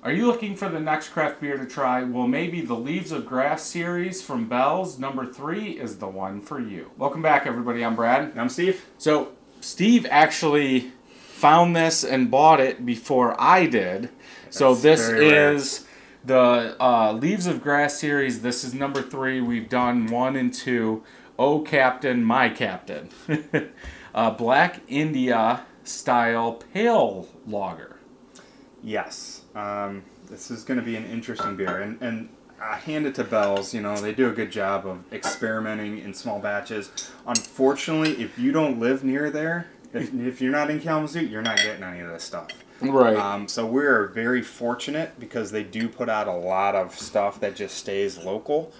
Are you looking for the next craft beer to try? Well, maybe the Leaves of Grass series from Bell's number 3 is the one for you. Welcome back, everybody. I'm Brad. I'm Steve. So, Steve actually found this and bought it before I did. So this is the Leaves of Grass series. This is number 3. We've done 1 and 2. Oh, Captain, My Captain. Black India style pale lager. Yes. This is going to be an interesting beer. And I hand it to Bell's. You know, they do a good job of experimenting in small batches. Unfortunately, if you don't live near there, if you're not in Kalamazoo, you're not getting any of this stuff. Right. So we're very fortunate because they do put out a lot of stuff that just stays local.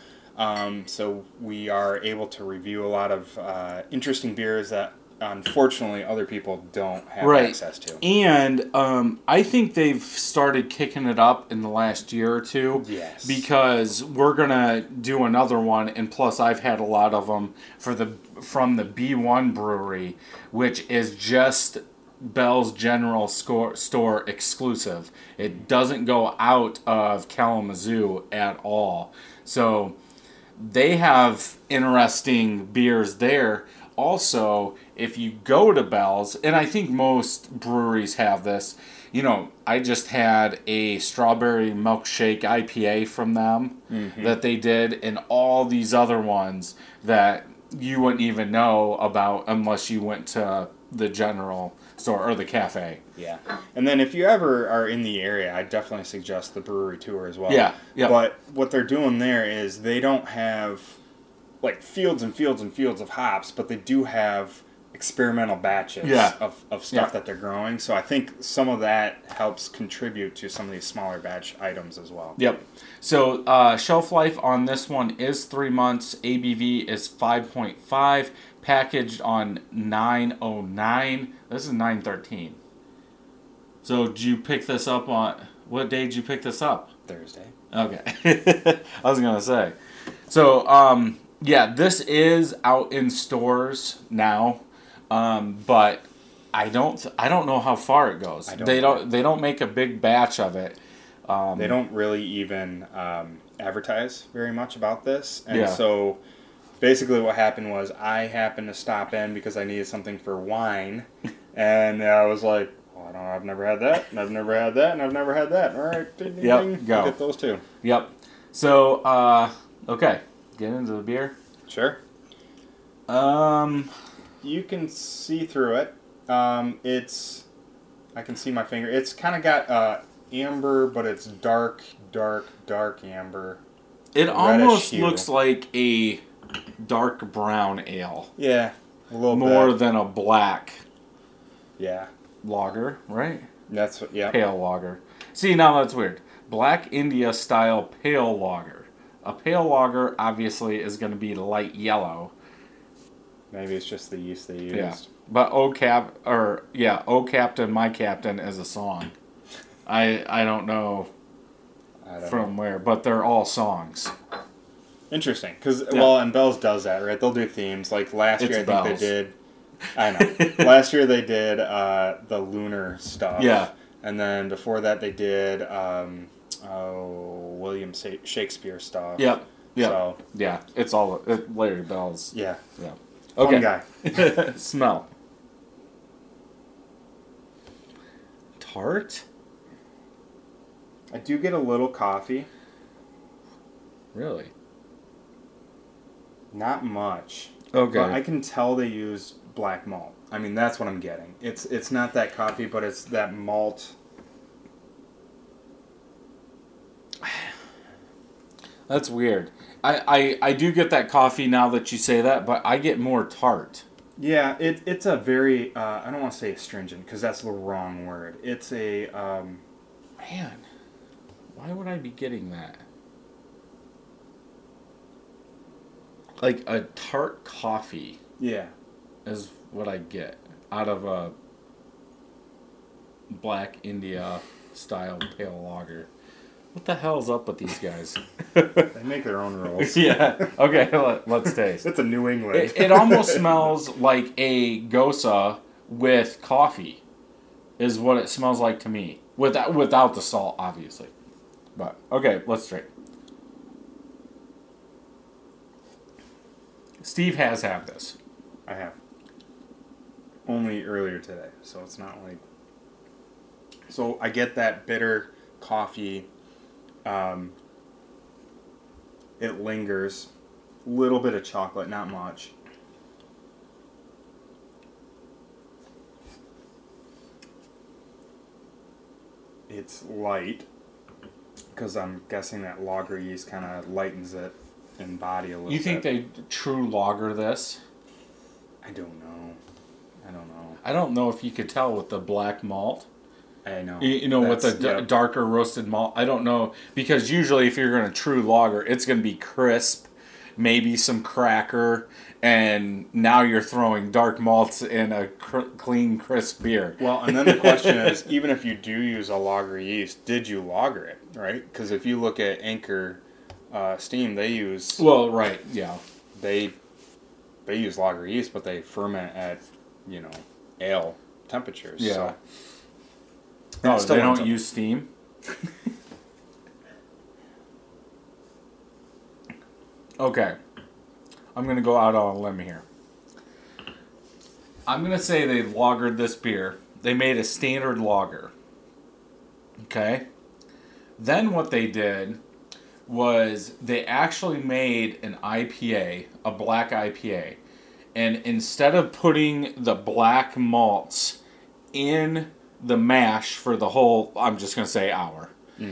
So we are able to review a lot of interesting beers that unfortunately other people don't have access to. And I think they've started kicking it up in the last year or two. Yes. Because we're going to do another one, and plus I've had a lot of them from the B1 Brewery, which is just Bell's General Store exclusive. It doesn't go out of Kalamazoo at all. So they have interesting beers there. Also, if you go to Bell's, and I think most breweries have this, you know, I just had a strawberry milkshake IPA from them that they did, and all these other ones that you wouldn't even know about unless you went to the general store or the cafe. Yeah. And then if you ever are in the area, I definitely suggest the brewery tour as well. Yeah. But what they're doing there is they don't have like fields and fields and fields of hops, but they do have experimental batches of stuff that they're growing. So I think some of that helps contribute to some of these smaller batch items as well. Yep. So shelf life on this one is 3 months. ABV is 5.5. Packaged on 9/09. This is 9/13. So did you pick this up on... What day did you pick this up? Thursday. Okay. I was going to say. So, yeah, this is out in stores now. But I don't know how far it goes. They don't make a big batch of it. They don't really even advertise very much about this. And so basically what happened was I happened to stop in because I needed something for wine. And I was like, well, I don't know, I've never had that, and I've never had that, and I've never had that. All right, ding, ding, ding. Go. I'll get those too. Yep. So, okay. Get into the beer. Sure. You can see through it. I can see my finger. It's kind of got amber, but it's dark amber. It almost looks like a dark brown ale. Yeah, a little more bit. than a black. Yeah. Lager, right? That's what. Yeah. Pale lager. See, now that's weird. Black India style pale lager. A pale lager obviously is going to be light yellow. Maybe it's just the yeast they used. Yeah. But Oh Captain, My Captain is a song. I don't know from where, but they're all songs. Interesting, because and Bell's does that, right? They'll do themes. Like last year, I think they did. I know. Last year they did the lunar stuff. Yeah. And then before that they did William Shakespeare stuff. Yep. Yeah. So yeah, it's all Larry Bell's. Yeah. Yeah. Okay. Fun guy. Smell. Tart? I do get a little coffee. Really? Not much. Okay. But I can tell they use black malt. I mean, that's what I'm getting. It's not that coffee, but it's that malt. That's weird. I do get that coffee now that you say that, but I get more tart. Yeah, it's a very, I don't want to say astringent, because that's the wrong word. It's a... Man, why would I be getting that? Like a tart coffee. Yeah. Is what I get out of a Black India style pale lager. What the hell's up with these guys? They make their own rules. Yeah. Okay, let's taste. It's a New England. It almost smells like a Gosa with coffee, is what it smells like to me. without the salt, obviously. But okay, let's drink. Steve has had this. I have. Only earlier today, so it's not like... So I get that bitter coffee. It lingers. Little bit of chocolate, not much. It's light, because I'm guessing that lager yeast kind of lightens it in body a little bit. You think they true lager this? I don't know. I don't know if you could tell with the black malt. I know. You know, with the darker roasted malt. I don't know. Because usually if you're going to true lager, it's going to be crisp, maybe some cracker, and now you're throwing dark malts in a clean, crisp beer. Well, and then the question is, even if you do use a lager yeast, did you lager it, right? Because if you look at Anchor Steam, they use... Well, right, yeah. They use lager yeast, but they ferment at, ale temperatures. Yeah. So. No, they don't use steam? Okay. I'm going to go out on a limb here. I'm going to say they lagered this beer. They made a standard lager. Okay? Then what they did was they actually made an IPA, a black IPA. And instead of putting the black malts in the mash for the whole, I'm just going to say hour,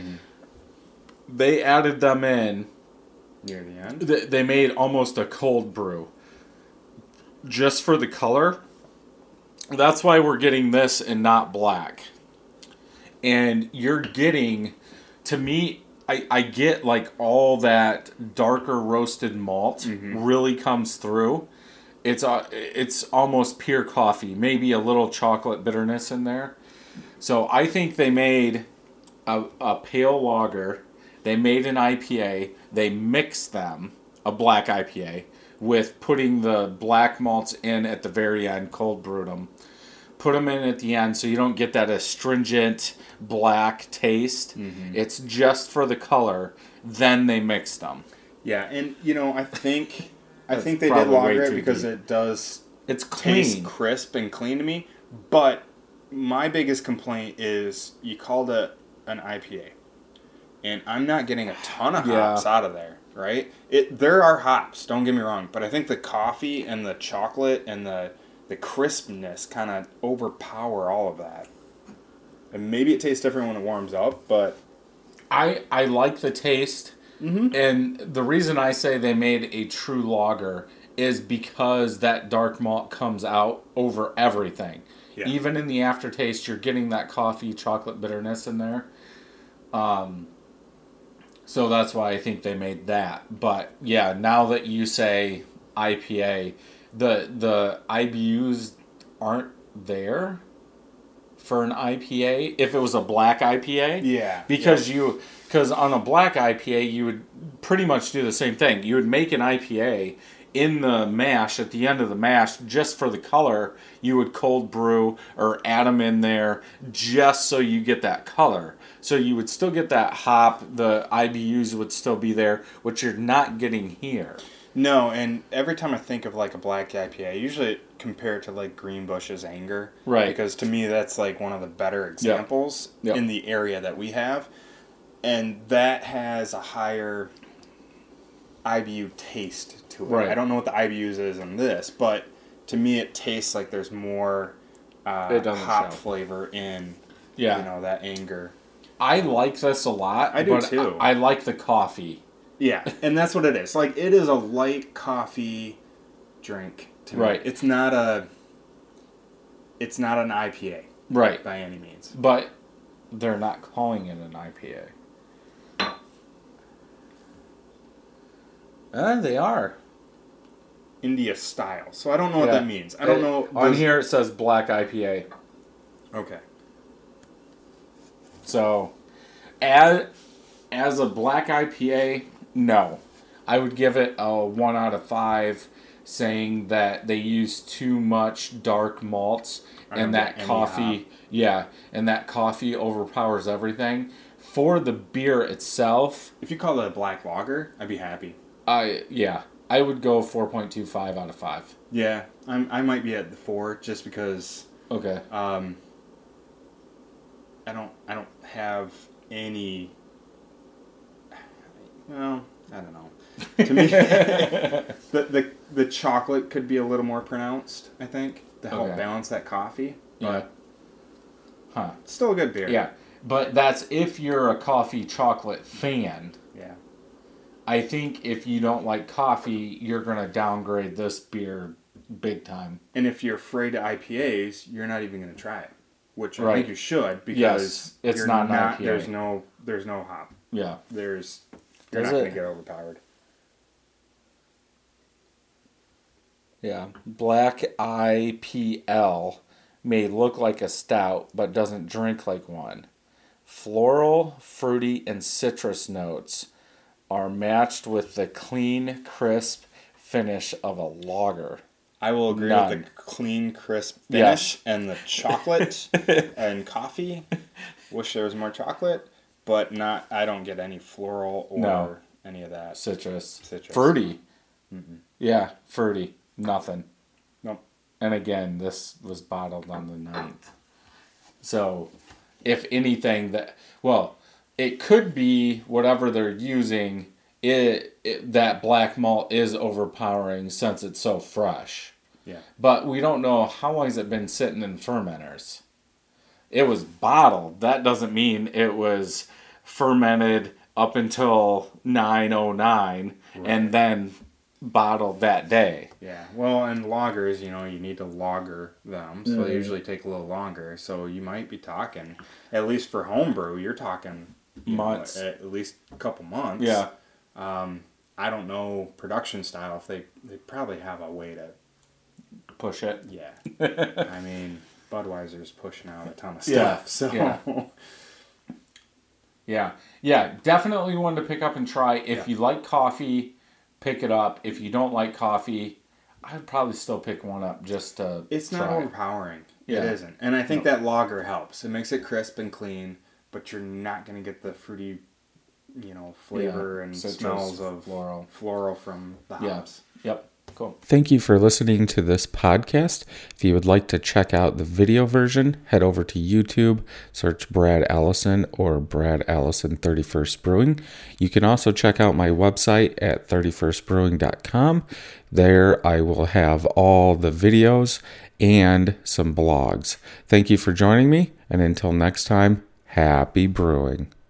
they added them in near the end. They made almost a cold brew just for the color. That's why we're getting this and not black. And you're getting, to me, I get like all that darker roasted malt really comes through. It's almost pure coffee, maybe a little chocolate bitterness in there. So I think they made a pale lager. They made an IPA. They mixed them, a black IPA, with putting the black malts in at the very end, cold brewed them. Put them in at the end so you don't get that astringent black taste. It's just for the color. Then they mixed them. Yeah, and I think they did lager it because it does taste crisp and clean to me. But my biggest complaint is you called it an IPA. And I'm not getting a ton of hops out of there, right? There are hops, don't get me wrong, but I think the coffee and the chocolate and the crispness kind of overpower all of that. And maybe it tastes different when it warms up, but... I like the taste, and the reason I say they made a true lager is because that dark malt comes out over everything. Yeah. Even in the aftertaste, you're getting that coffee chocolate bitterness in there. So that's why I think they made that. But yeah, now that you say IPA, the IBUs aren't there for an IPA. If it was a black IPA, because on a black IPA you would pretty much do the same thing. You would make an IPA in the mash at the end of the mash just for the color. You would cold brew or add them in there just so you get that color. So you would still get that hop, the IBUs would still be there, which you're not getting here. No, and every time I think of like a black IPA, I usually compare it to like Greenbush's Anger. Right. Because to me that's like one of the better examples in the area that we have. And that has a higher IBU taste to it. Right. I don't know what the IBUs is in this, but to me it tastes like there's more hop flavor in that Anger. I like this a lot. I do too. I like the coffee. Yeah, and that's what it is. Like, it is a light coffee drink to me. Right. It's not an IPA. Right. By any means. But they're not calling it an IPA. They are. India style. So I don't know what that means. I don't know. On here it says black IPA. Okay. So, as a black IPA, no. I would give it a 1 out of 5 saying that they use too much dark malts and that coffee, and that coffee overpowers everything. For the beer itself, if you call it a black lager, I'd be happy. I would go 4.25 out of 5. Yeah, I might be at the 4 just because. Okay. I don't have any. Well, I don't know. To me, the chocolate could be a little more pronounced, I think, to help balance that coffee. Yeah. Huh. Still a good beer. Yeah, but that's if you're a coffee chocolate fan. Yeah. I think if you don't like coffee, you're going to downgrade this beer big time. And if you're afraid of IPAs, you're not even going to try it, which I think you should, because it's not an IPA. There's no hop. Yeah. You're not going to get overpowered. Yeah. Black IPL may look like a stout, but doesn't drink like one. Floral, fruity, and citrus notes are matched with the clean, crisp finish of a lager. I will agree with the clean, crisp finish and the chocolate and coffee. Wish there was more chocolate, but I don't get any floral or any of that. Citrus. Fruity. Mm-mm. Yeah, fruity. Nothing. Nope. And again, this was bottled on the 9th. So, if anything, it could be whatever they're using. That black malt is overpowering since it's so fresh. Yeah. But we don't know how long has it been sitting in fermenters. It was bottled. That doesn't mean it was fermented up until 909 and then bottled that day. Yeah. Well, and lagers, you need to lager them, so they usually take a little longer. So you might be talking, at least for homebrew, you're talking months, at least a couple months. Yeah. I don't know production style if they probably have a way to push it. Yeah. I mean, Budweiser's pushing out a ton of stuff. Yeah, definitely one to pick up and try. If you like coffee, pick it up. If you don't like coffee, I'd probably still pick one up just to It's not overpowering. Yeah. It isn't. And I think that lager helps. It makes it crisp and clean, but you're not going to get the fruity, flavor and citrus, smells of floral from the hops. Yep. Cool. Thank you for listening to this podcast. If you would like to check out the video version, head over to YouTube, search Brad Allison or Brad Allison 31st Brewing. You can also check out my website at 31stbrewing.com. There I will have all the videos and some blogs. Thank you for joining me, and until next time, happy brewing.